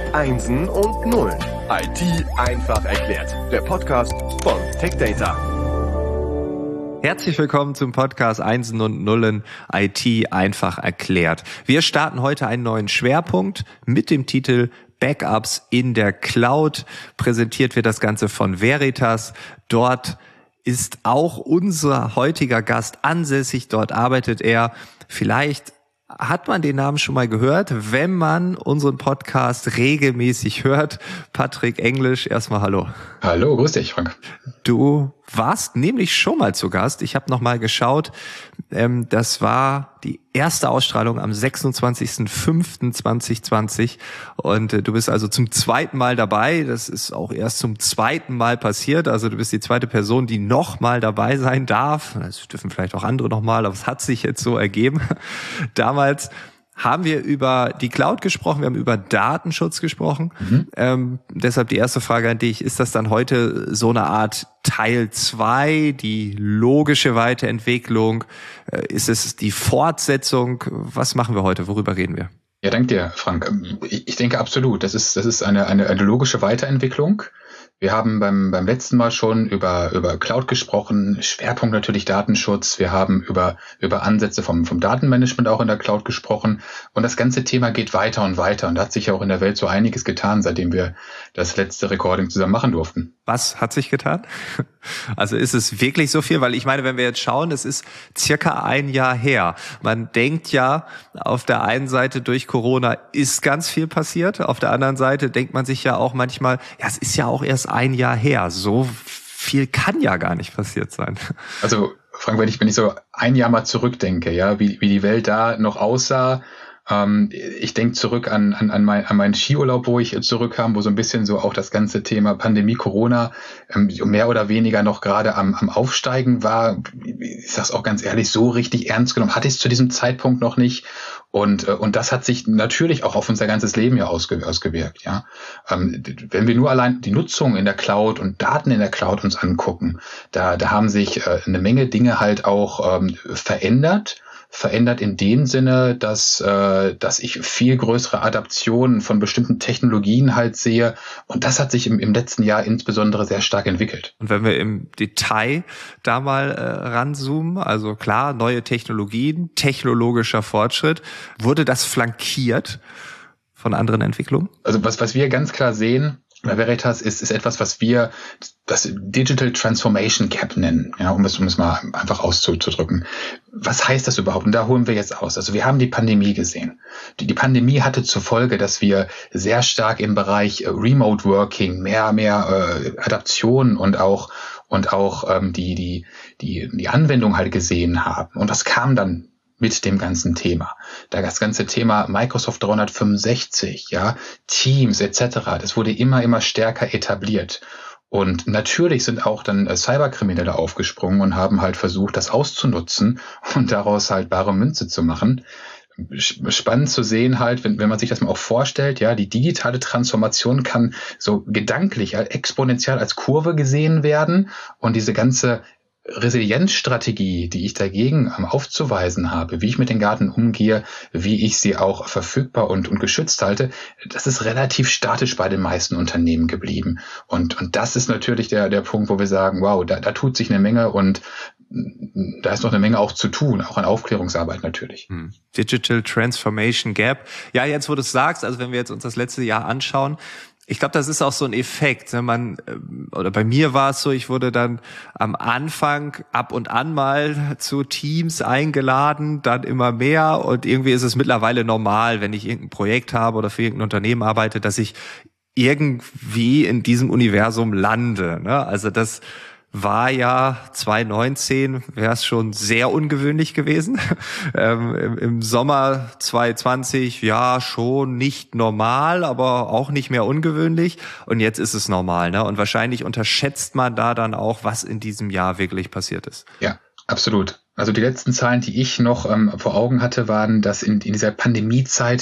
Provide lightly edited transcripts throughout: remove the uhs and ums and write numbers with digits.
Einsen und Nullen. IT einfach erklärt. Der Podcast von TechData. Herzlich willkommen zum Podcast Einsen und Nullen IT einfach erklärt. Wir starten heute einen neuen Schwerpunkt mit dem Titel Backups in der Cloud. Präsentiert wird das Ganze von Veritas. Dort ist auch unser heutiger Gast ansässig. Dort arbeitet er. Vielleicht hat man den Namen schon mal gehört, wenn man unseren Podcast regelmäßig hört. Patrick Englisch, erstmal hallo. Hallo, grüß dich, Frank. Du warst nämlich schon mal zu Gast. Ich habe noch mal geschaut. Das war die erste Ausstrahlung am 26.05.2020 und du bist also zum zweiten Mal dabei. Das ist auch erst zum zweiten Mal passiert. Also du bist die zweite Person, die noch mal dabei sein darf. Es dürfen vielleicht auch andere noch mal, aber es hat sich jetzt so ergeben. Damals haben wir über die Cloud gesprochen, wir haben über Datenschutz gesprochen. Deshalb die erste Frage an dich, ist das dann heute so eine Art Teil 2, die logische Weiterentwicklung? Ist es die Fortsetzung? Was machen wir heute? Worüber reden wir? Ja, danke dir, Frank. Ich denke absolut, das ist eine logische Weiterentwicklung. Wir haben beim letzten Mal schon über Cloud gesprochen, Schwerpunkt natürlich Datenschutz. Wir haben über Ansätze vom Datenmanagement auch in der Cloud gesprochen. Und das ganze Thema geht weiter und weiter. Und da hat sich ja auch in der Welt so einiges getan, seitdem wir das letzte Recording zusammen machen durften. Was hat sich getan? Also ist es wirklich so viel? Weil ich meine, wenn wir jetzt schauen, es ist circa ein Jahr her. Man denkt ja, auf der einen Seite durch Corona ist ganz viel passiert. Auf der anderen Seite denkt man sich ja auch manchmal, ja, es ist ja auch erst ein Jahr her. So viel kann ja gar nicht passiert sein. Also, Frank, wenn ich so ein Jahr mal zurückdenke, ja, wie die Welt da noch aussah, ich denke zurück an meinen Skiurlaub, wo ich zurückkam, wo so ein bisschen so auch das ganze Thema Pandemie, Corona mehr oder weniger noch gerade am Aufsteigen war. Ich sag's auch ganz ehrlich, so richtig ernst genommen hatte ich es zu diesem Zeitpunkt noch nicht. Und das hat sich natürlich auch auf unser ganzes Leben ja ausgewirkt. Ja, wenn wir nur allein die Nutzung in der Cloud und Daten in der Cloud uns angucken, da haben sich eine Menge Dinge halt auch verändert in dem Sinne, dass ich viel größere Adaptionen von bestimmten Technologien halt sehe. Und das hat sich im letzten Jahr insbesondere sehr stark entwickelt. Und wenn wir im Detail da mal ranzoomen, also klar, neue Technologien, technologischer Fortschritt, wurde das flankiert von anderen Entwicklungen? Also was wir ganz klar sehen bei Veritas ist etwas, was wir das Digital Transformation Gap nennen, ja, um es mal einfach auszudrücken. Was heißt das überhaupt? Und da holen wir jetzt aus. Also wir haben die Pandemie gesehen. Die Pandemie hatte zur Folge, dass wir sehr stark im Bereich Remote Working mehr Adaption und auch die Anwendung halt gesehen haben. Und das kam dann mit dem ganzen Thema. Da das ganze Thema Microsoft 365, ja, Teams etc., das wurde immer stärker etabliert. Und natürlich sind auch dann Cyberkriminelle aufgesprungen und haben halt versucht, das auszunutzen und daraus halt bare Münze zu machen. Spannend zu sehen halt, wenn man sich das mal auch vorstellt, ja, die digitale Transformation kann so gedanklich exponentiell als Kurve gesehen werden und diese ganze Resilienzstrategie, die ich dagegen aufzuweisen habe, wie ich mit den Daten umgehe, wie ich sie auch verfügbar und geschützt halte, das ist relativ statisch bei den meisten Unternehmen geblieben. Und das ist natürlich der Punkt, wo wir sagen, wow, da tut sich eine Menge und da ist noch eine Menge auch zu tun, auch an Aufklärungsarbeit natürlich. Digital Transformation Gap. Ja, jetzt wo du es sagst, also wenn wir jetzt uns das letzte Jahr anschauen, ich glaube, das ist auch so ein Effekt. Oder bei mir war es so, ich wurde dann am Anfang ab und an mal zu Teams eingeladen, dann immer mehr. Und irgendwie ist es mittlerweile normal, wenn ich irgendein Projekt habe oder für irgendein Unternehmen arbeite, dass ich irgendwie in diesem Universum lande. Ne? Also das war ja 2019, wäre es schon sehr ungewöhnlich gewesen. Im Sommer 2020, ja, schon nicht normal, aber auch nicht mehr ungewöhnlich. Und jetzt ist es normal, ne? Und wahrscheinlich unterschätzt man da dann auch, was in diesem Jahr wirklich passiert ist. Ja, absolut. Also die letzten Zahlen, die ich noch vor Augen hatte, waren, dass in dieser Pandemiezeit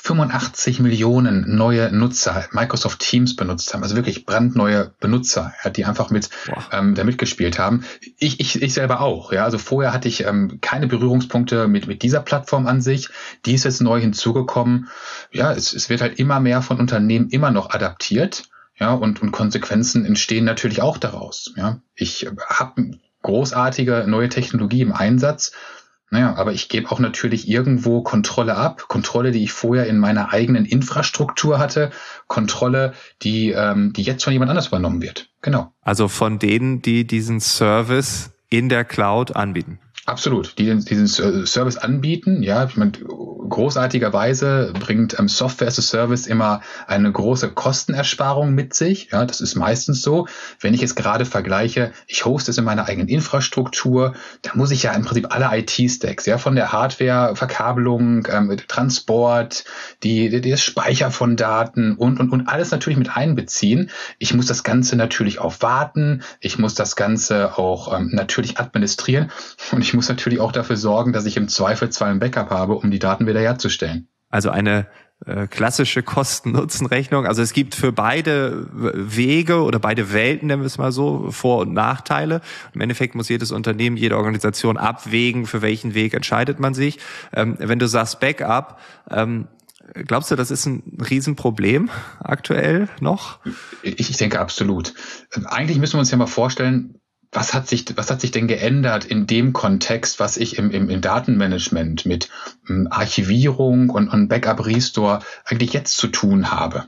85 Millionen neue Nutzer Microsoft Teams benutzt haben, also wirklich brandneue Benutzer, die einfach da mitgespielt haben. Ich selber auch, ja, also vorher hatte ich keine Berührungspunkte mit dieser Plattform an sich, die ist jetzt neu hinzugekommen. Ja, es wird halt immer mehr von Unternehmen immer noch adaptiert, ja, und Konsequenzen entstehen natürlich auch daraus, ja. Ich habe großartige neue Technologie im Einsatz. Naja, aber ich gebe auch natürlich irgendwo Kontrolle ab. Kontrolle, die ich vorher in meiner eigenen Infrastruktur hatte. Kontrolle, die jetzt von jemand anders übernommen wird. Genau. Also von denen, die diesen Service in der Cloud anbieten. Absolut, die diesen Service anbieten. Ja, ich meine, großartigerweise bringt Software as a Service immer eine große Kostenersparung mit sich. Ja, das ist meistens so. Wenn ich es gerade vergleiche, ich hoste es in meiner eigenen Infrastruktur, da muss ich ja im Prinzip alle IT-Stacks, ja, von der Hardware, Verkabelung, Transport, das Speicher von Daten und alles natürlich mit einbeziehen. Ich muss das Ganze natürlich auch warten. Ich muss das Ganze auch natürlich administrieren. Und ich muss natürlich auch dafür sorgen, dass ich im Zweifelsfall ein Backup habe, um die Daten wiederherzustellen. Also eine klassische Kosten-Nutzen-Rechnung. Also es gibt für beide Wege oder beide Welten, nennen wir es mal so, Vor- und Nachteile. Im Endeffekt muss jedes Unternehmen, jede Organisation abwägen, für welchen Weg entscheidet man sich. Wenn du sagst Backup, glaubst du, das ist ein Riesenproblem aktuell noch? Ich denke absolut. Eigentlich müssen wir uns ja mal vorstellen, was hat sich denn geändert in dem Kontext, was ich im Datenmanagement mit Archivierung und Backup Restore eigentlich jetzt zu tun habe?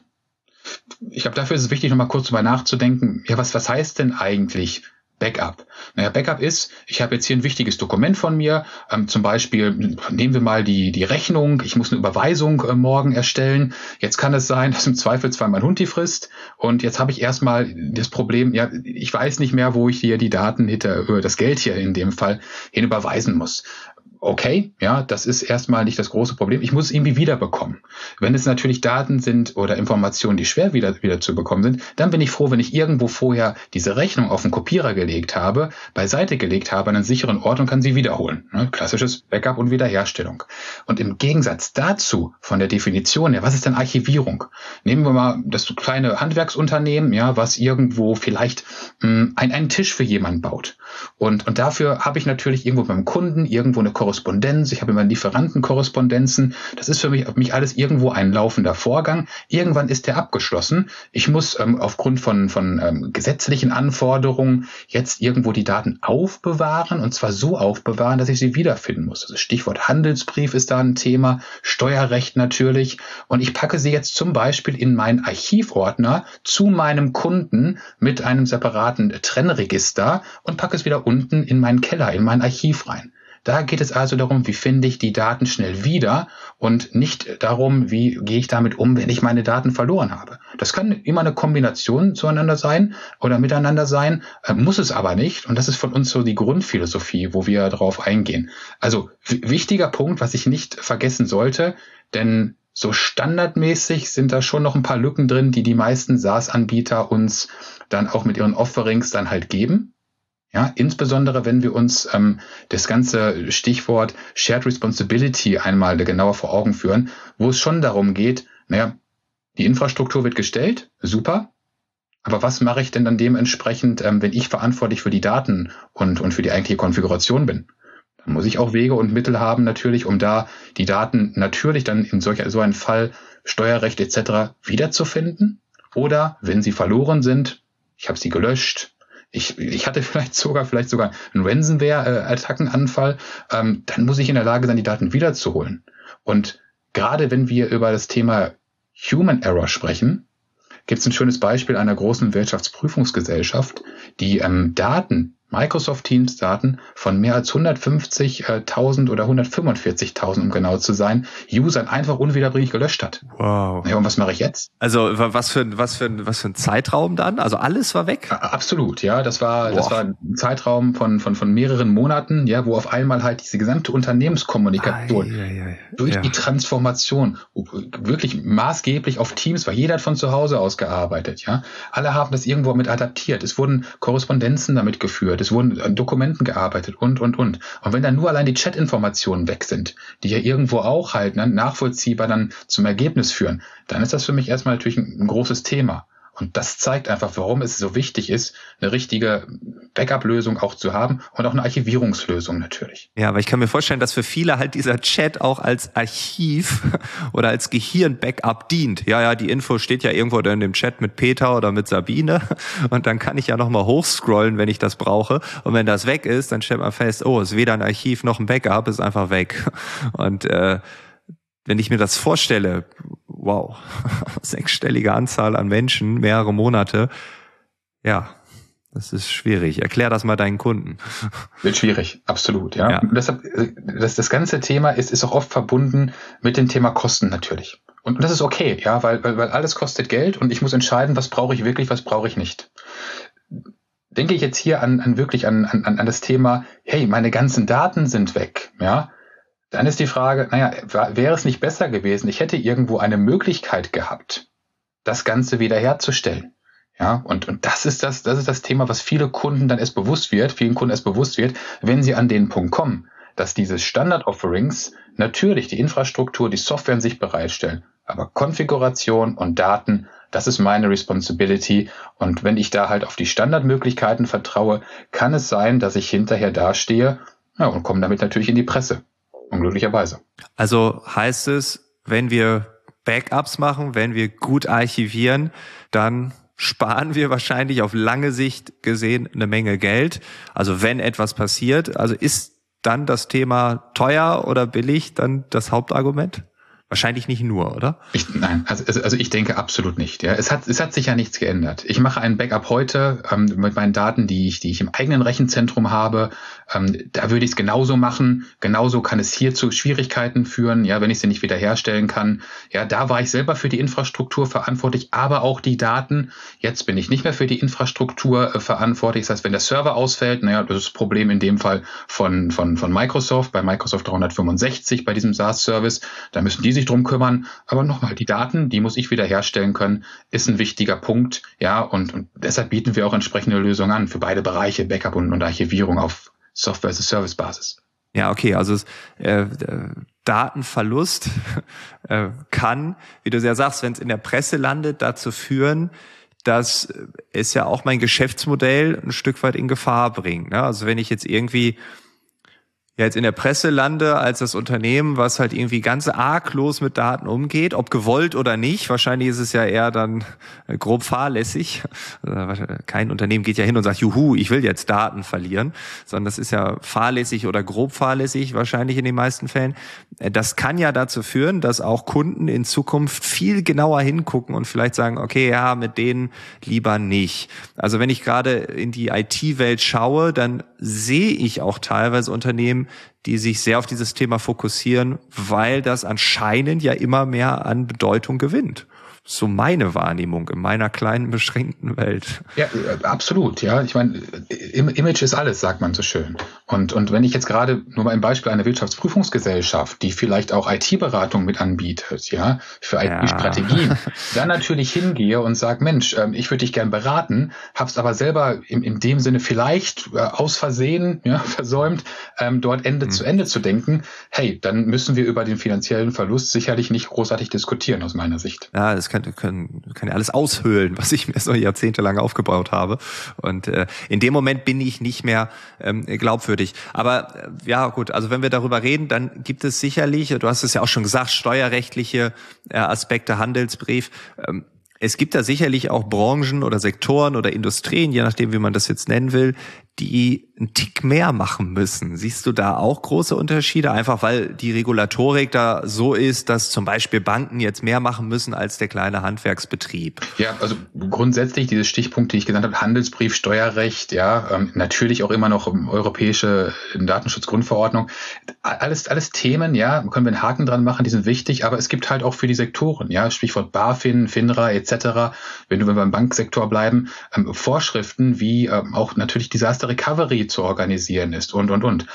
Ich glaube, dafür ist es wichtig, nochmal kurz drüber nachzudenken, ja, was heißt denn eigentlich Backup? Naja, Backup ist, ich habe jetzt hier ein wichtiges Dokument von mir, zum Beispiel nehmen wir mal die Rechnung, ich muss eine Überweisung morgen erstellen, jetzt kann es sein, dass im Zweifelsfall mein Hund die frisst und jetzt habe ich erstmal das Problem, ja, ich weiß nicht mehr, wo ich hier die Daten das Geld hier in dem Fall hin überweisen muss. Okay, ja, das ist erstmal nicht das große Problem. Ich muss es irgendwie wiederbekommen. Wenn es natürlich Daten sind oder Informationen, die schwer wieder zu bekommen sind, dann bin ich froh, wenn ich irgendwo vorher diese Rechnung auf den Kopierer gelegt habe, beiseite gelegt habe, an einen sicheren Ort und kann sie wiederholen. Klassisches Backup und Wiederherstellung. Und im Gegensatz dazu, von der Definition her, was ist denn Archivierung? Nehmen wir mal das kleine Handwerksunternehmen, ja, was irgendwo vielleicht einen Tisch für jemanden baut. Und dafür habe ich natürlich irgendwo beim Kunden irgendwo eine Korrespondenz, ich habe immer Lieferantenkorrespondenzen, das ist für mich alles irgendwo ein laufender Vorgang. Irgendwann ist der abgeschlossen. Ich muss aufgrund von gesetzlichen Anforderungen jetzt irgendwo die Daten aufbewahren und zwar so aufbewahren, dass ich sie wiederfinden muss. Also Stichwort Handelsbrief ist da ein Thema, Steuerrecht natürlich und ich packe sie jetzt zum Beispiel in meinen Archivordner zu meinem Kunden mit einem separaten Trennregister und packe es wieder unten in meinen Keller, in mein Archiv rein. Da geht es also darum, wie finde ich die Daten schnell wieder und nicht darum, wie gehe ich damit um, wenn ich meine Daten verloren habe. Das kann immer eine Kombination zueinander sein oder miteinander sein, muss es aber nicht. Und das ist von uns so die Grundphilosophie, wo wir darauf eingehen. Also wichtiger Punkt, was ich nicht vergessen sollte, denn so standardmäßig sind da schon noch ein paar Lücken drin, die meisten SaaS-Anbieter uns dann auch mit ihren Offerings dann halt geben. Ja, insbesondere wenn wir uns das ganze Stichwort Shared Responsibility einmal genauer vor Augen führen, wo es schon darum geht, naja, die Infrastruktur wird gestellt, super, aber was mache ich denn dann dementsprechend, wenn ich verantwortlich für die Daten und für die eigentliche Konfiguration bin? Dann muss ich auch Wege und Mittel haben natürlich, um da die Daten natürlich dann in so einem Fall Steuerrecht etc. wiederzufinden. Oder wenn sie verloren sind, ich habe sie gelöscht, ich hatte vielleicht sogar einen Ransomware-Attackenanfall, dann muss ich in der Lage sein, die Daten wiederzuholen. Und gerade wenn wir über das Thema Human Error sprechen, gibt es ein schönes Beispiel einer großen Wirtschaftsprüfungsgesellschaft, die Microsoft Teams Daten von mehr als 150.000 oder 145.000, um genau zu sein, Usern einfach unwiederbringlich gelöscht hat. Wow. Ja, und was mache ich jetzt? Also was für ein Zeitraum dann? Also alles war weg? Absolut, ja. Das war ein Zeitraum von mehreren Monaten, ja, wo auf einmal halt diese gesamte Unternehmenskommunikation durch die Transformation wirklich maßgeblich auf Teams war. Jeder hat von zu Hause aus gearbeitet, ja. Alle haben das irgendwo mit adaptiert. Es wurden Korrespondenzen damit geführt. es wurden an Dokumenten gearbeitet und. Und wenn dann nur allein die Chat-Informationen weg sind, die ja irgendwo auch halt nachvollziehbar dann zum Ergebnis führen, dann ist das für mich erstmal natürlich ein großes Thema. Und das zeigt einfach, warum es so wichtig ist, eine richtige Backup-Lösung auch zu haben und auch eine Archivierungslösung natürlich. Ja, aber ich kann mir vorstellen, dass für viele halt dieser Chat auch als Archiv oder als Gehirn-Backup dient. Ja, die Info steht ja irgendwo in dem Chat mit Peter oder mit Sabine und dann kann ich ja nochmal hochscrollen, wenn ich das brauche. Und wenn das weg ist, dann stellt man fest, oh, ist weder ein Archiv noch ein Backup, ist einfach weg. Und wenn ich mir das vorstelle, wow, 6-stellige Anzahl an Menschen, mehrere Monate, ja, das ist schwierig. Erklär das mal deinen Kunden. Wird schwierig, absolut, ja. Und deshalb, das ganze Thema ist auch oft verbunden mit dem Thema Kosten natürlich. Und das ist okay, ja, weil alles kostet Geld und ich muss entscheiden, was brauche ich wirklich, was brauche ich nicht. Denke ich jetzt hier an das Thema, hey, meine ganzen Daten sind weg, ja. Dann ist die Frage, wäre es nicht besser gewesen, ich hätte irgendwo eine Möglichkeit gehabt, das Ganze wiederherzustellen. Ja, und das ist das Thema, was vielen Kunden erst bewusst wird, wenn sie an den Punkt kommen, dass diese Standard-Offerings natürlich die Infrastruktur, die Software in sich bereitstellen, aber Konfiguration und Daten, das ist meine Responsibility. Und wenn ich da halt auf die Standardmöglichkeiten vertraue, kann es sein, dass ich hinterher dastehe und komme damit natürlich in die Presse. Unglücklicherweise. Also heißt es, wenn wir Backups machen, wenn wir gut archivieren, dann sparen wir wahrscheinlich auf lange Sicht gesehen eine Menge Geld. Also wenn etwas passiert, also ist dann das Thema teuer oder billig dann das Hauptargument? Wahrscheinlich nicht nur, oder? Nein, also ich denke absolut nicht. Ja, es hat sich ja nichts geändert. Ich mache ein Backup heute mit meinen Daten, die ich im eigenen Rechenzentrum habe. Da würde ich es genauso machen. Genauso kann es hier zu Schwierigkeiten führen, ja, wenn ich sie nicht wiederherstellen kann. Ja, da war ich selber für die Infrastruktur verantwortlich, aber auch die Daten. Jetzt bin ich nicht mehr für die Infrastruktur verantwortlich. Das heißt, wenn der Server ausfällt, das ist das Problem in dem Fall von Microsoft, bei Microsoft 365, bei diesem SaaS-Service. Da müssen die sich drum kümmern. Aber nochmal, die Daten, die muss ich wiederherstellen können, ist ein wichtiger Punkt. Ja, und deshalb bieten wir auch entsprechende Lösungen an für beide Bereiche, Backup und Archivierung auf Software-as-a-Service-Basis. Ja, okay, also Datenverlust kann, wie du ja sagst, wenn es in der Presse landet, dazu führen, dass es ja auch mein Geschäftsmodell ein Stück weit in Gefahr bringt. Ne? Also wenn ich jetzt irgendwie jetzt in der Presse lande als das Unternehmen, was halt irgendwie ganz arglos mit Daten umgeht, ob gewollt oder nicht. Wahrscheinlich ist es ja eher dann grob fahrlässig. Kein Unternehmen geht ja hin und sagt, juhu, ich will jetzt Daten verlieren, sondern das ist ja fahrlässig oder grob fahrlässig wahrscheinlich in den meisten Fällen. Das kann ja dazu führen, dass auch Kunden in Zukunft viel genauer hingucken und vielleicht sagen, okay, ja, mit denen lieber nicht. Also wenn ich gerade in die IT-Welt schaue, dann sehe ich auch teilweise Unternehmen, die sich sehr auf dieses Thema fokussieren, weil das anscheinend ja immer mehr an Bedeutung gewinnt. So meine Wahrnehmung in meiner kleinen, beschränkten Welt. Ja, absolut. Ja, ich meine, Image ist alles, sagt man so schön. Und wenn ich jetzt gerade nur mal ein Beispiel einer Wirtschaftsprüfungsgesellschaft, die vielleicht auch IT-Beratung mit anbietet, ja, für IT-Strategien, dann natürlich hingehe und sage, Mensch, ich würde dich gern beraten, hab's aber selber in dem Sinne vielleicht aus Versehen versäumt, dort Ende zu Ende zu denken. Hey, dann müssen wir über den finanziellen Verlust sicherlich nicht großartig diskutieren, aus meiner Sicht. Ja, das kann ja alles aushöhlen, was ich mir so jahrzehntelang aufgebaut habe. Und in dem Moment bin ich nicht mehr glaubwürdig. Aber ja gut, also wenn wir darüber reden, dann gibt es sicherlich, du hast es ja auch schon gesagt, steuerrechtliche Aspekte, Handelsbrief. Es gibt da sicherlich auch Branchen oder Sektoren oder Industrien, je nachdem, wie man das jetzt nennen will, die einen Tick mehr machen müssen. Siehst du da auch große Unterschiede? Einfach weil die Regulatorik da so ist, dass zum Beispiel Banken jetzt mehr machen müssen als der kleine Handwerksbetrieb. Ja, also grundsätzlich diese Stichpunkte, die ich genannt habe, Handelsbrief, Steuerrecht, natürlich auch immer noch europäische Datenschutzgrundverordnung. Alles Themen, können wir einen Haken dran machen, die sind wichtig, aber es gibt halt auch für die Sektoren, Stichwort BaFin, FINRA etc., wenn wir beim Banksektor bleiben, Vorschriften, wie auch natürlich Disaster Recovery zu organisieren ist und. Und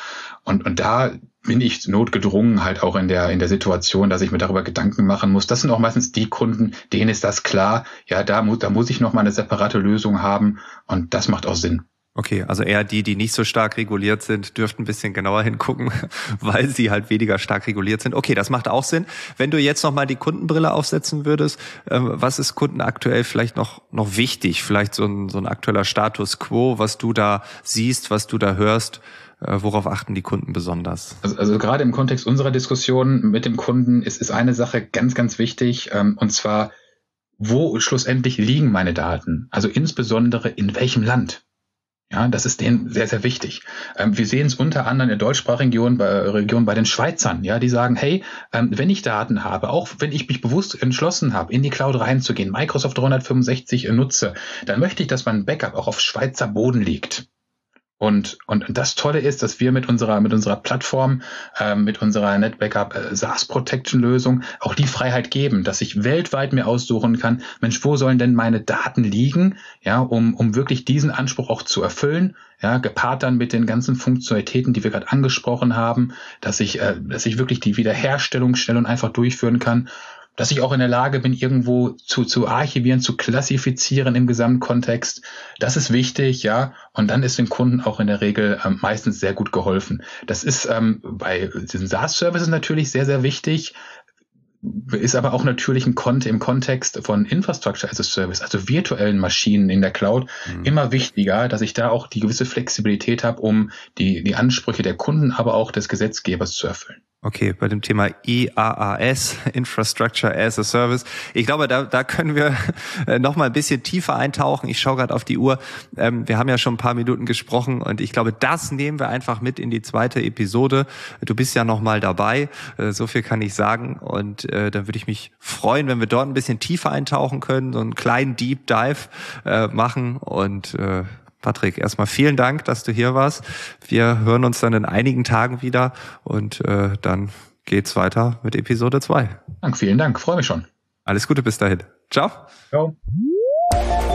da bin ich notgedrungen halt auch in der Situation, dass ich mir darüber Gedanken machen muss. Das sind auch meistens die Kunden, denen ist das klar, da muss ich noch mal eine separate Lösung haben und das macht auch Sinn. Okay, also eher die nicht so stark reguliert sind, dürften ein bisschen genauer hingucken, weil sie halt weniger stark reguliert sind. Okay, das macht auch Sinn. Wenn du jetzt nochmal die Kundenbrille aufsetzen würdest, was ist Kunden aktuell vielleicht noch wichtig? Vielleicht so ein aktueller Status quo, was du da siehst, was du da hörst? Worauf achten die Kunden besonders? Also gerade im Kontext unserer Diskussion mit dem Kunden ist eine Sache ganz, ganz wichtig, und zwar, wo schlussendlich liegen meine Daten? Also insbesondere in welchem Land? Ja, das ist denen sehr, sehr wichtig. Wir sehen es unter anderem in der deutschsprachigen Region bei den Schweizern. Ja, die sagen, hey, wenn ich Daten habe, auch wenn ich mich bewusst entschlossen habe, in die Cloud reinzugehen, Microsoft 365 nutze, dann möchte ich, dass mein Backup auch auf Schweizer Boden liegt. Und das Tolle ist, dass wir mit unserer Plattform, mit unserer NetBackup SaaS Protection Lösung auch die Freiheit geben, dass ich weltweit mir aussuchen kann, Mensch, wo sollen denn meine Daten liegen, ja, um wirklich diesen Anspruch auch zu erfüllen, ja, gepaart dann mit den ganzen Funktionalitäten, die wir gerade angesprochen haben, dass ich wirklich die Wiederherstellung schnell und einfach durchführen kann. Dass ich auch in der Lage bin, irgendwo zu archivieren, zu klassifizieren im Gesamtkontext. Das ist wichtig, ja. Und dann ist dem Kunden auch in der Regel meistens sehr gut geholfen. Das ist bei diesen SaaS-Services natürlich sehr, sehr wichtig. Ist aber auch natürlich im Kontext von Infrastructure as a Service, also virtuellen Maschinen in der Cloud, immer wichtiger, dass ich da auch die gewisse Flexibilität habe, um die Ansprüche der Kunden, aber auch des Gesetzgebers zu erfüllen. Okay, bei dem Thema IaaS, Infrastructure as a Service. Ich glaube, da können wir noch mal ein bisschen tiefer eintauchen. Ich schaue gerade auf die Uhr. Wir haben ja schon ein paar Minuten gesprochen und ich glaube, das nehmen wir einfach mit in die zweite Episode. Du bist ja noch mal dabei, so viel kann ich sagen. Und dann würde ich mich freuen, wenn wir dort ein bisschen tiefer eintauchen können, so einen kleinen Deep Dive machen. Und Patrick, erstmal vielen Dank, dass du hier warst. Wir hören uns dann in einigen Tagen wieder und dann geht's weiter mit Episode 2. Vielen Dank, freue mich schon. Alles Gute bis dahin. Ciao. Ciao.